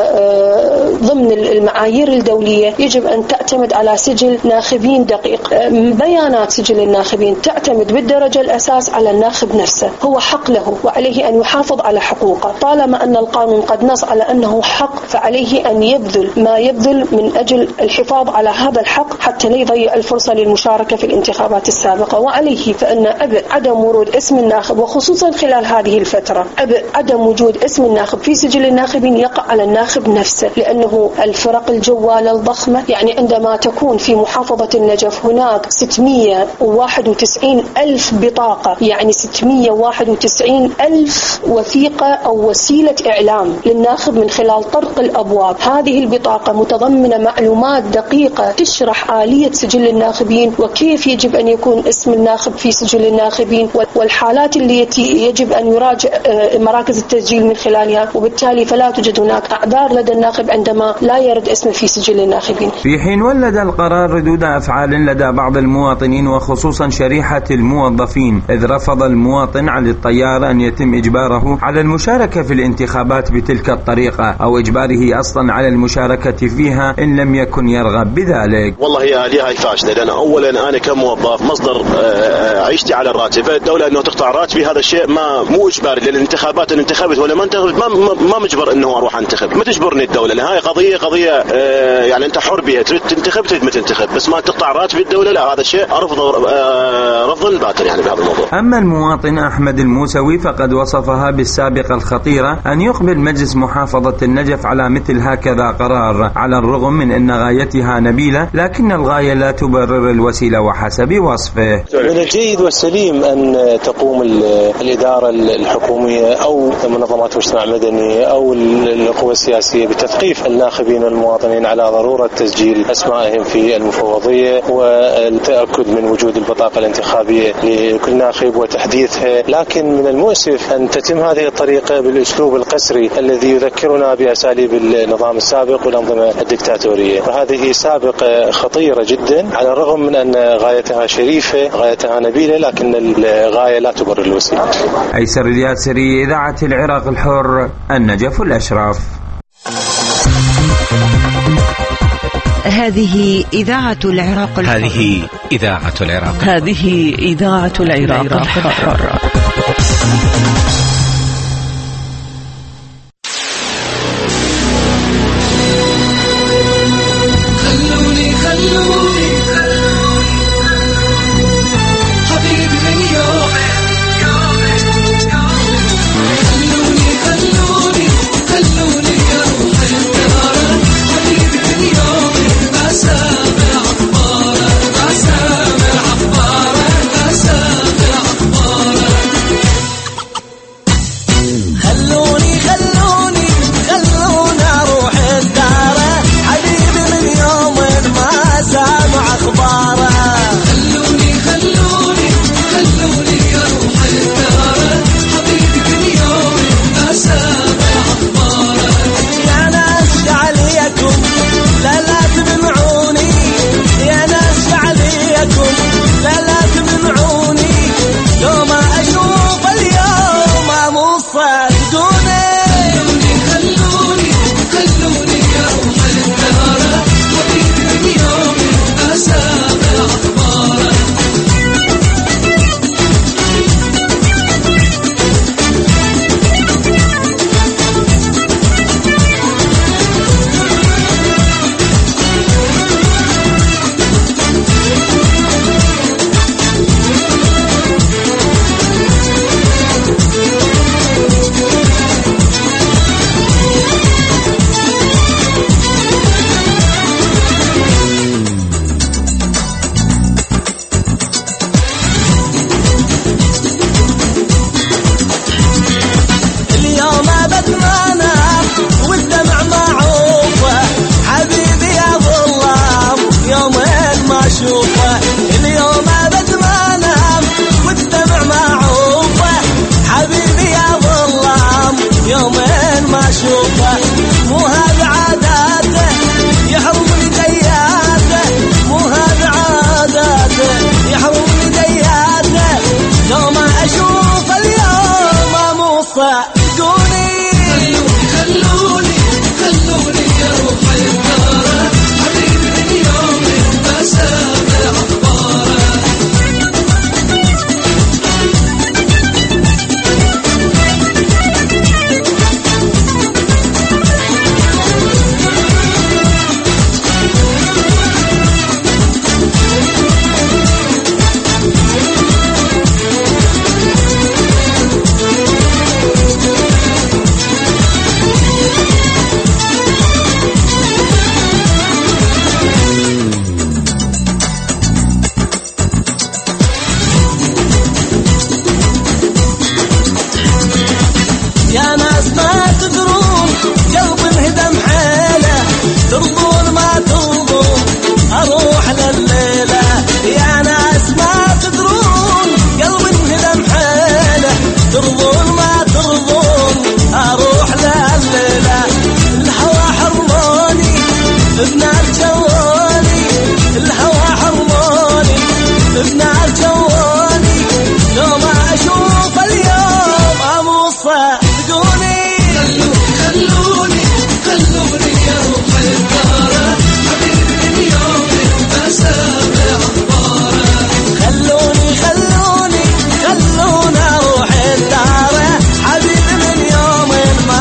وضمن المعايير الدولية يجب أن تعتمد على سجل ناخبين دقيق. بيانات سجل الناخبين تعتمد بالدرجة الأساس على الناخب نفسه، هو حق له وعليه أن يحافظ على حقوقه. طالما أن القانون قد نص على أنه حق فعليه أن يبذل ما يبذل من أجل الحفاظ على هذا الحق حتى لا يضيع الفرصة للمشاركة في الانتخابات السابقة. وعليه فإن عدم ورود اسم الناخب، وخصوصا خلال هذه الفترة عدم وجود اسم الناخب في سجل الناخبين يقع على الناخب نفسه، لأنه الفرق الجوالة الضخمة، يعني عندما تكون في محافظة النجف هناك 691 ألف بطاقة، يعني 691 ألف وثيقة أو وسيلة إعلام للناخب من خلال طرق الأبواب. هذه البطاقة متضمنة معلومات دقيقة تشرح آلية سجل الناخبين وكيف يجب أن يكون اسم الناخب في سجل الناخبين والحالات التي يجب أن يراجع مراكز التسجيل من خلالها، وبالتالي فلا توجد هناك أعذار لدى الناخب عندما لا يرد اسمه في سجل الناخبين. في حين ولد القرار ردود أفعال لدى بعض المواطنين وخصوصا شريحة الموظفين، إذ رفض المواطن علي الطيار أن يتم إجباره على المشاركة في الانتخابات بتلك الطريقة أو إجباره أصلا على المشاركة فيها إن لم يكن يرغب بذلك. والله هي فاشلة، لأن أولا أنا كموظف مصدر عيشتي على الراتب، الدولة أنه تقطع راتبي هذا الشيء مو إجباري، لأن الانتخابات أن انتخبت ولا ما انتخبت ما مجبر أنه أروح أنتخب، ما تجبرني الدولة، لأن هاي قضية يعني أنت حر بها، تريد تنتخب تنتخب تريد ما تنتخب، بس ما تقطع راتب الدولة لا، هذا شيء أرفض رفضا باتر يعني بهذا الموضوع. أما المواطن أحمد الموسوي فقد وصفها بالسابقة الخطيرة أن يقبل مجلس محافظة النجف على مثل هكذا قرار، على الرغم من أن غايتها نبيلة لكن الغاية لا تبرر الوسيلة وحسب وصفه. من الجيد والسليم أن تقوم الإدارة الحكومية أو منظمات المجتمع المدني أو القوى السياسية بتثقيف الناخبين والمواطنين على ضرورة تسجيل أسمائهم في المفوضية والتأكد من وجود البطاقة الانتخابية لكل ناخب وتحديثها، لكن من المؤسف أن تتم هذه الطريقة بالأسلوب القسري الذي يذكرنا بأساليب النظام السابق والأنظمة الدكتاتورية، وهذه سابقة خطيرة جدا على الرغم من أن غايتها شريفة غايتها نبيلة، لكن الغاية لا تبرر الوسيلة. أيسر الياسري، إذاعة العراق الحر، النجف الأشراف. هذه إذاعة العراق الحر. هذه إذاعة العراق. هذه إذاعة العراق الحر.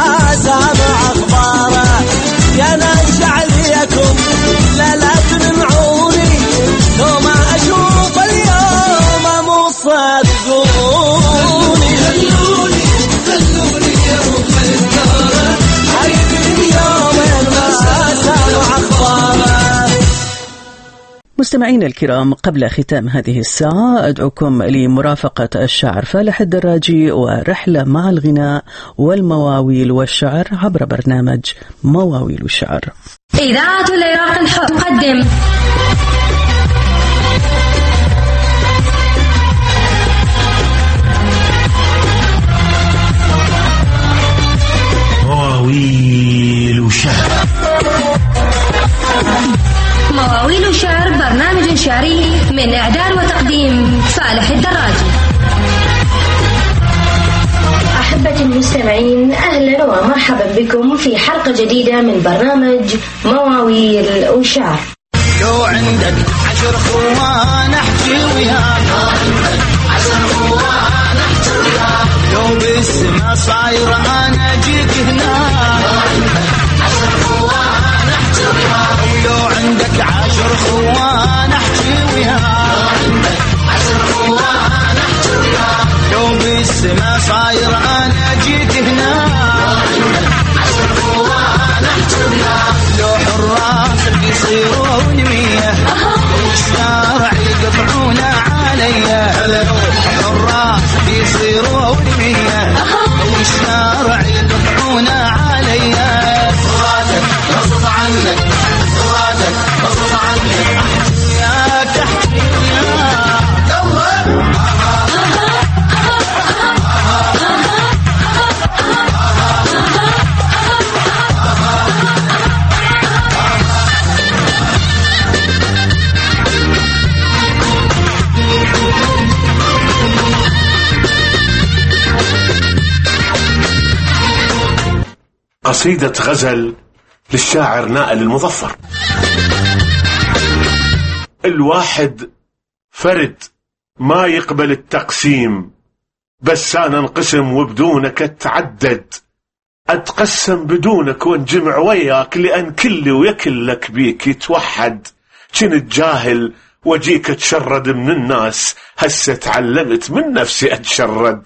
لا تنمع مستمعين الكرام، قبل ختام هذه الساعة أدعوكم لمرافقة الشاعر فالح الدراجي ورحلة مع الغناء والمواويل والشعر عبر برنامج مواويل الشعر. إذاعة العراق الحر تقدم مواويل شعر. مواويل شعر برنامج شعري من إعداد وتقديم فالح الدراجي. أحبتي المستمعين، أهلا ومرحبا بكم في حلقة جديدة من برنامج مواويل وشعر. لو عندك 10 خوان احكي وياك، لو عندك 10 خوان احكي وياك، لو بالسما صاير انا جيت هناك، لو عندك 10 خوان احكي وياك، ولو عندك 10 خوان احكي وياك، لو عندك 10 خوان احكي وياك، لو بالسما صاير انا جيت هناك، لو عندك 10 خوان احكي وياك، لو حراس بيصيرون 100 والشارع يقطعون عليا، لو حراس بيصيرون 100 والشارع يقطعون عليا، صوتك غصب عنك، صوتك غصب عنك، احكي وياك احكي وياك. قصيدة غزل للشاعر نائل المظفر. الواحد فرد ما يقبل التقسيم، بس أنا انقسم وبدونك اتعدد، أتقسم بدونك وانجمع وياك، لأن كلي ويكلك بيك يتوحد. كنت جاهل وجيك اتشرد من الناس، هسه تعلمت من نفسي اتشرد.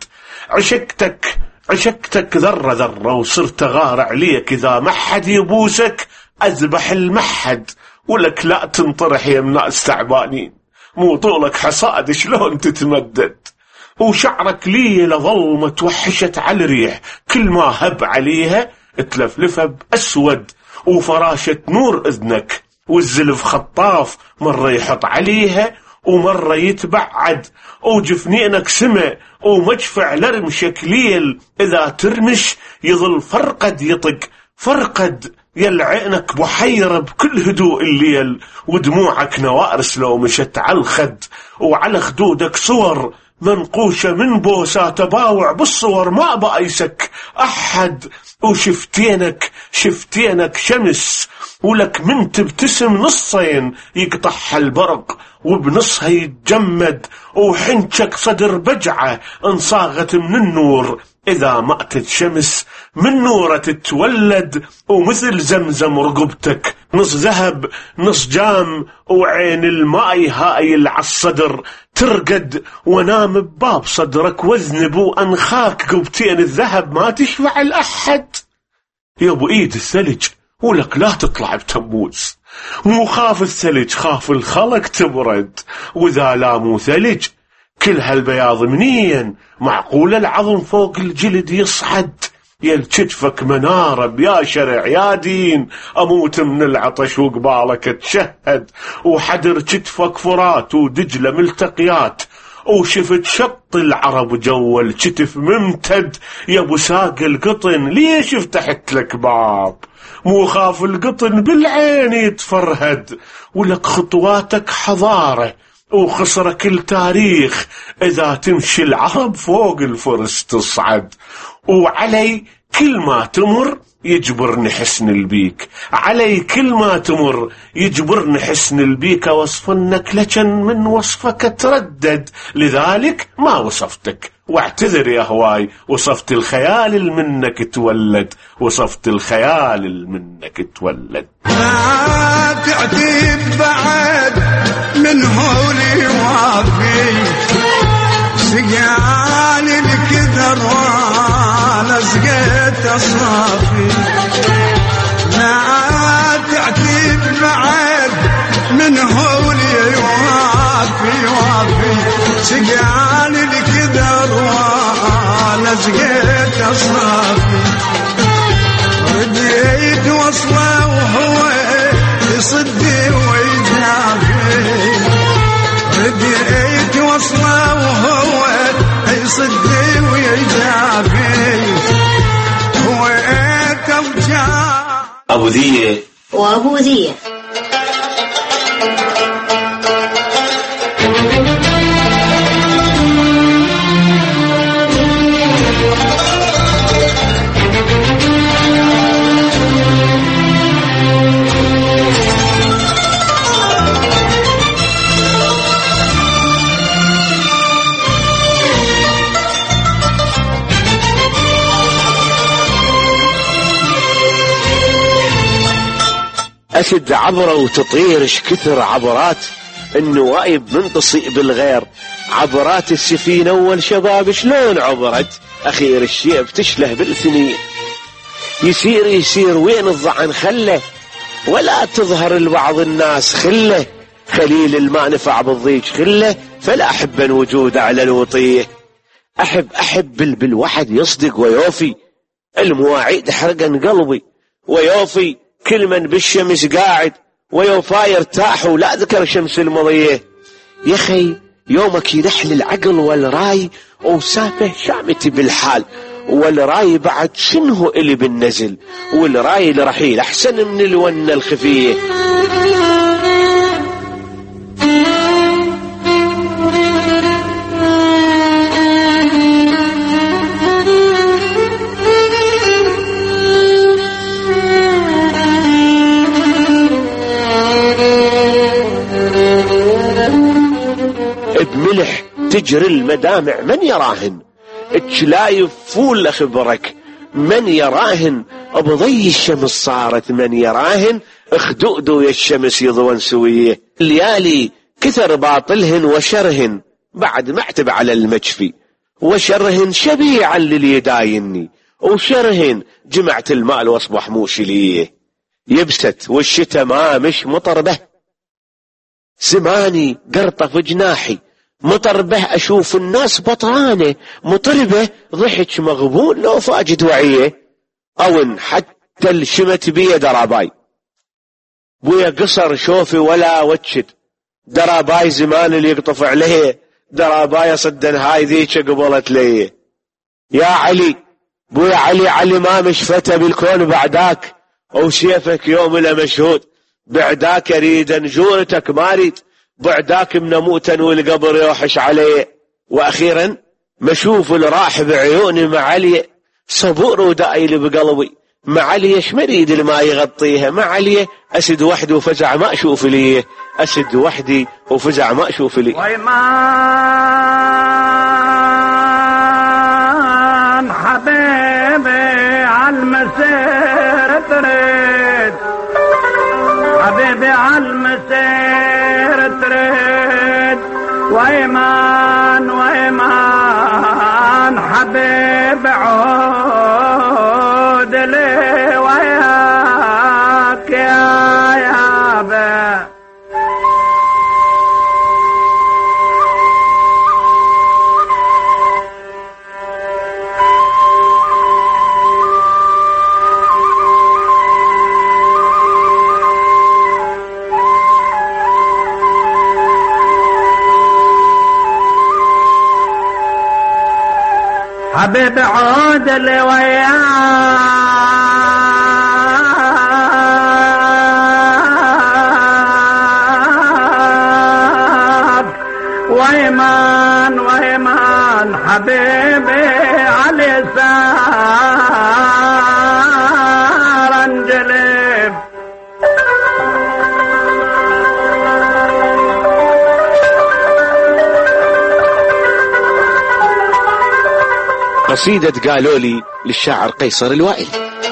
عشقتك ذرة ذرة وصرت غار عليك، إذا ما حد يبوسك أذبح المحد، ولك لا تنطرح يا ناس تعبانين، مو طولك حصاد شلون تتمدد. وشعرك لي لظلمة توحشت على الريح، كل ما هب عليها تلفلفها بأسود، وفراشة نور إذنك والزلف خطاف، مرة يحط عليها ومرة يتبعد، وجفنينك سمع ومجفع لرمشك ليل، إذا ترمش يظل فرقد يطق فرقد، يلعينك بحيرة بكل هدوء الليل، ودموعك نوارس لو مشت على الخد، وعلى خدودك صور منقوشة من بوسات، باوع بالصور ما بأيسك أحد. وشفتينك شمس، ولك من تبتسم نصين يقطعها البرق، وبنصها يتجمد، وحنشك صدر بجعة انصاغت من النور، إذا مأتت شمس من نورة تتولد، ومثل زمزم رقبتك نص ذهب نص جام، وعين الماء هايل عالصدر ترقد، ونام بباب صدرك واذنب، وأنخاك قبتين الذهب ما تشفع الأحد. يا ابو ايد الثلج، ولك لا تطلع بتموز، مو خاف الثلج خاف الخلق تبرد، وإذا لا مو ثلج كل هالبياض منين، معقول العظم فوق الجلد يصعد. يا كتفك منارب يا شرع يا دين، أموت من العطش وقبالك تشهد، وحدر كتفك فرات ودجلة ملتقيات، وشفت شط العرب جوا الكتف ممتد. يا ابو ساق القطن ليش فتحت لك باب، مو خاف القطن بالعين يتفرهد، ولك خطواتك حضارة وخسرك التاريخ، إذا تمشي العرب فوق الفرس تصعد. وعلي كل ما تمر يجبرني حسن البيك، علي كل ما تمر يجبرني حسن البيك، وصفنك لكن من وصفك تردد، لذلك ما وصفتك واعتذر يا هواي، وصفت الخيال منك تولد، وصفت الخيال منك تولد. لا تعتب بعد من هولي وافي، سقال الكدر وانا سقيت اصافي، لا تعتب بعد من هولي أبو ذية وأبو ذية. أسد عبرة وتطير كثر عبرات النوايب من تصيب الغير. عبرات السفينة والشباب شلون عبرت أخير الشيب تشله بالثنية. يسير وين الضعن خله ولا تظهر لبعض الناس خله. خليل الما نفع بالضيج خله فلا أحب وجود على الوطية. أحب بالوحد يصدق ويوفي. المواعيد حرقن قلبي ويوفي. كل من بالشمس قاعد ويوفا يرتاح ولا ذكر شمس المضيه. يا خي يومك ينحل العقل والراي وسافه شامتي بالحال. والراي بعد شنه اللي بالنزل والراي الرحيل أحسن من الونة الخفية. بملح تجري المدامع من يراهن. اتشلايف فول خبرك من يراهن. بضي الشمس صارت من يراهن. اخدؤدو يا الشمس يضون سويه. الليالي كثر باطلهن وشرهن بعد معتب على المجفي. وشرهن شبيعا للي يدايني وشرهن جمعت المال واصبح موش ليه. يبست والشتا ما مش مطربه. سماني قرطة في جناحي مطر به أشوف الناس بطرانة. مطربة ضحك مغبون لو فاجد وعيه. أو حتى الشمت بيه دراباي. بويا قصر شوفي ولا وجد. دراباي زمان اللي يقطف عليه. دراباي صدن هاي ذيك قبلت ليه. يا علي بويا علي ما مش فتى بالكون بعداك. وسيفك يوم لا مشهود. بعداك اريد نجورتك ما اريد. بعداك منموتا والقبر يوحش عليه. واخيرا مشوف الراح بعيوني معلي. صبور ودايل بقلبي معلي. شمريد ما يغطيها معلي. اسد وحدي وفزع ما اشوف ليه. اسد وحدي وفزع ما اشوف ليه. ويمان حبيبي عالمسير تريد. حبيبي عالمسير تريد. ويمان حبيبي عود لي وياك يا يابا. حبيبي عود لي وياك. ويمان حبيبي علي سار انجلب. قصيدة قالوا لي للشاعر قيصر الوائل.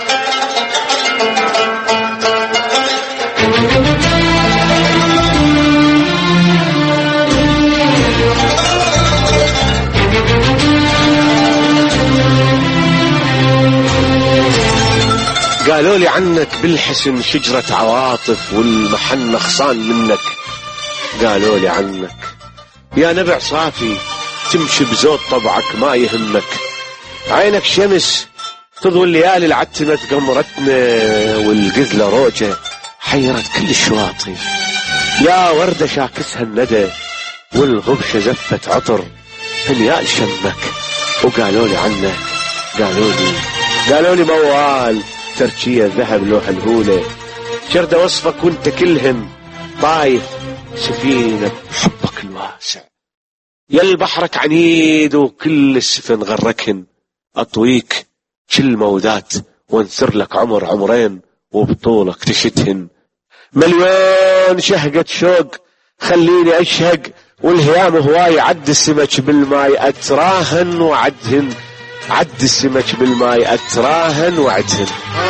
قالوا لي عنك بالحسن شجرة عواطف والمحن نخصان منك. قالوا لي عنك يا نبع صافي تمشي بزود طبعك ما يهمك. عينك شمس تضوي الليالي العتمت قمرتنا والقذلة روجة حيرت كل الشواطئ. يا وردة شاكسها الندى والغبشة زفت عطر هنيال شمك. وقالوا لي عنك قالوا لي موال تركية ذهب لوح الهولة شرد وصفك وانت كلهن طايف سفينة حبك الواسع يل بحرك عنيد وكل السفن غركهن أطويك كل مودات وانثر لك عمر عمرين وبطولك تشتهن مليون شهقة شوق خليني أشهق والهيام هواي عد السمك بالماي أتراهن وعدهن عد السمك بالماي أتراهن وعدهن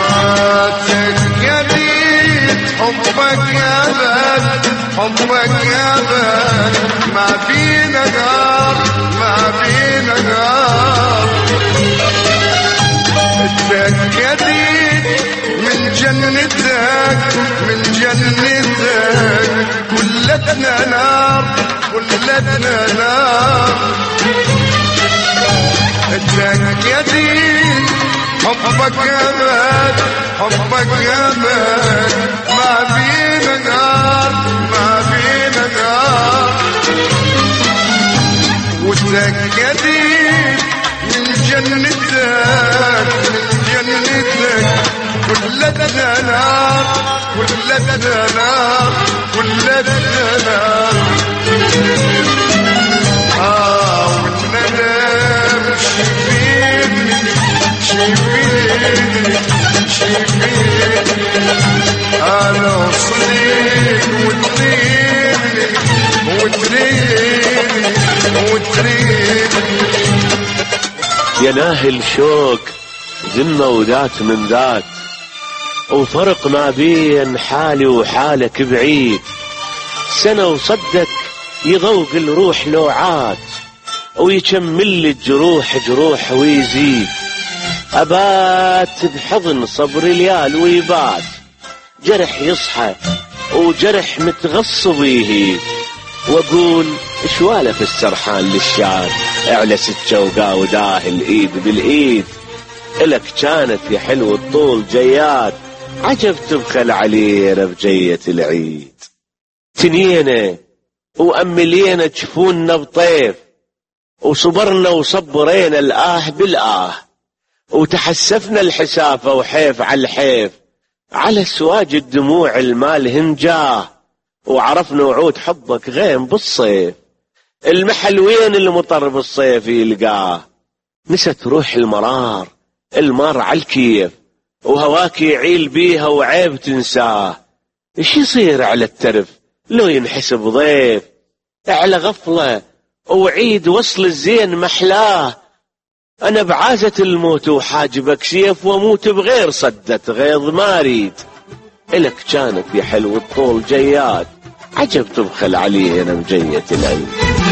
جديد حبك يا بلد حبك يا بلد ما فينا نار ما فينا نار جديد من جنتك من جنتك كلتنا نار كلتنا نار جديد حبك يا بلد حبك يا بلد ما فينا نار ما فينا نار وتأكدين من جنتك من جنتك كلتنا نار كلتنا نار كلتنا نار والندم شفيني شفيني شفيني أنا وصليك وتريني وتريني وتريني يا ناهل شوق ذمة وذات من ذات وفرق ما بين حالي وحالك بعيد سنة وصدك يذوق الروح لوعات ويكمل لي الجروح جروح ويزيد أبات بحضن صبر ليال ويبات جرح يصحى وجرح متغصب يهيد واقول شوالف السرحان للشعر اعلى الشوقة وداه الايد بالايد الك كانت يا حلو الطول جيات عجب تبخل علينا بجية العيد تنينا وأملينا تشوفونا بطيف وصبرنا وصبرينا الآه بالآه وتحسفنا الحسافة وحيف على الحيف على سواج الدموع المال هنجاه وعرفنا وعود حبك غيم بالصيف المحل وين المطر بالصيف يلقاه نست روح المرار المار على الكيف وهواك يعيل بيها وعيب تنساه ايش يصير على الترف لو ينحسب ضيف على غفلة وعيد وصل الزين محلاه أنا بعازة الموت وحاجبك سيف وموت بغير صدة غيظ ما أريد إلك كانت يا حلو الطول جيات عجب تبخل علينا بجية العيد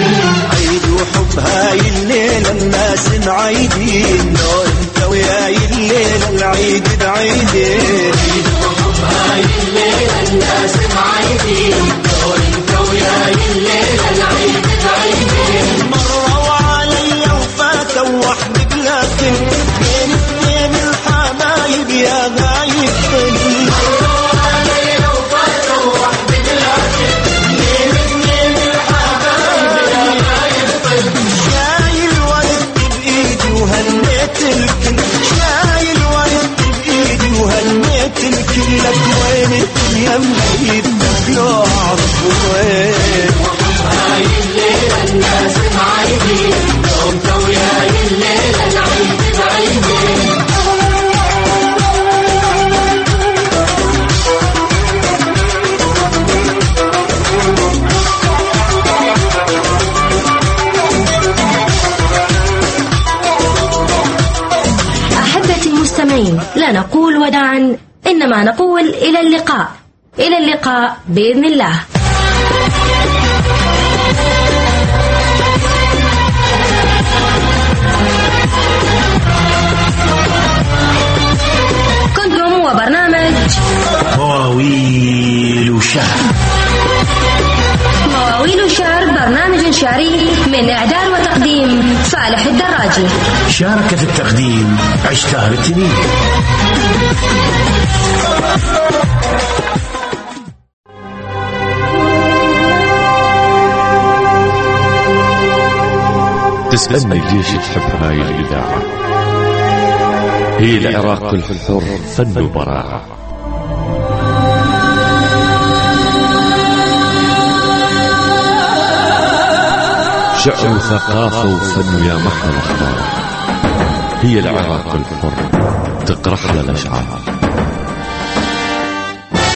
عيد وحب هاي الليلة الناس معيدين لو انت وياي الليلة العيد بعيدين عيد وحب هاي الليلة الناس معيدين لو انت وياي الليلة العيد بعيدين مرة وعلي وفاتوا وحدك لكن بين اثنين الحبايب يا غايب مرة وعلي وفاتوا وحدك لكن بين اثنين الحبايب يا غايب شايل ورد بإيدي وهنيت الكل شايل ورد بإيدي وهنيت الكل لك وين الدنيا مهيبتك لو أعرف وين هاي الليلة الناس معيدين لو انت وياي الليلة العيد بعيدين أحبتي المستمعين لا نقول وداعا إنما نقول إلى اللقاء إلى اللقاء بإذن الله. كنتم وبرنامج مواويل شعر. مواويل شعر برنامج شعري من إعداد وتقديم صالح الدراجي. شارك في التقديم عشتار التنين. تسألني ليش تحب هاي الإذاعة؟ هي العراق الحر فن وبراعة. شعر وثقافة وفن يا محلى الأخبار. هي العراق الحر تقرح للأشعار.